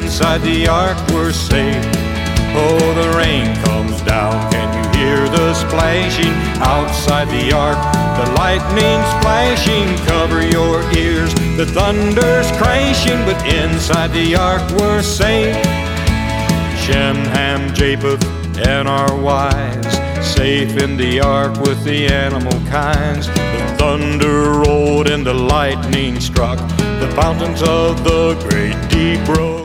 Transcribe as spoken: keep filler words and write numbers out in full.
inside the ark we're safe. Oh, the rain comes down, can you hear the splashing? Outside the ark, the lightning's flashing. Cover your ears, the thunder's crashing, but inside the ark we're safe. Shem, Ham, Japheth, and our wives, safe in the ark with the animal kinds. The thunder rolled and the lightning struck, the fountains of the great deep rose.